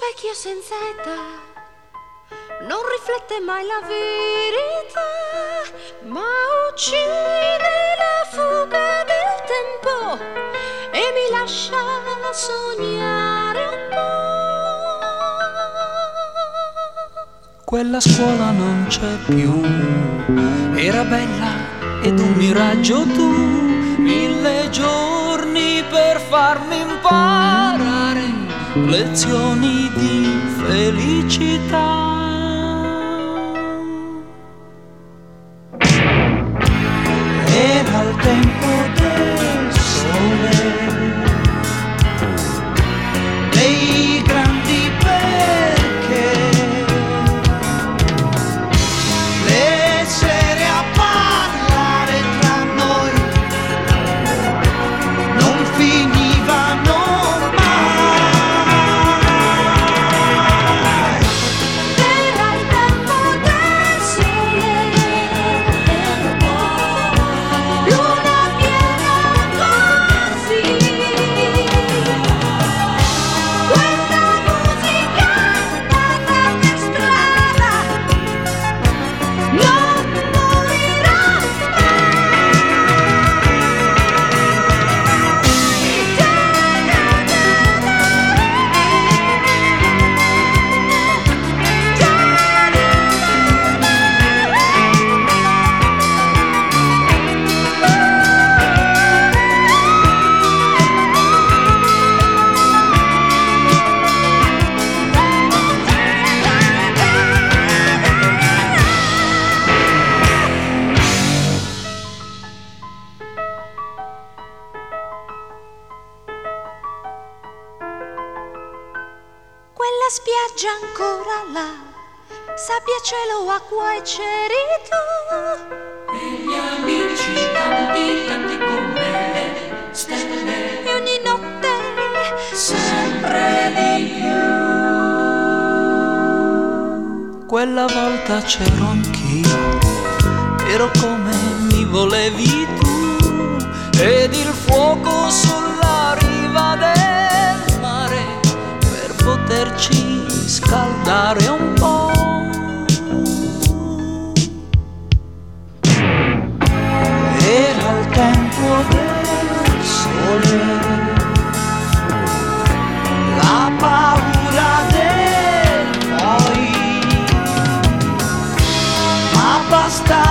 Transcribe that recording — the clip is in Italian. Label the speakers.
Speaker 1: vecchio senza età non riflette mai la verità, ma uccide la fuga del tempo e mi lascia sognare un po'.
Speaker 2: Quella scuola non c'è più, era bella ed un miraggio tu, 1000 giorni per farmi imparare lezioni di felicità. Era il tempo del sole, dei grandi perché, le sere a parlare tra noi non finivano mai.
Speaker 1: Era il tempo del sole, luna piena così, questa musica andata per strada non morirà quella spiaggia ancora là, sabbia, cielo, acqua e ceri tu.
Speaker 3: E gli amici tanti come le stelle,
Speaker 1: E ogni notte
Speaker 3: sempre di più.
Speaker 2: Quella volta c'ero anch'io, ero come mi volevi tu, ed il fuoco sulla riva del mare per poterci scaldare un po'. Era il tempo del sole, la paura del poi, ma basta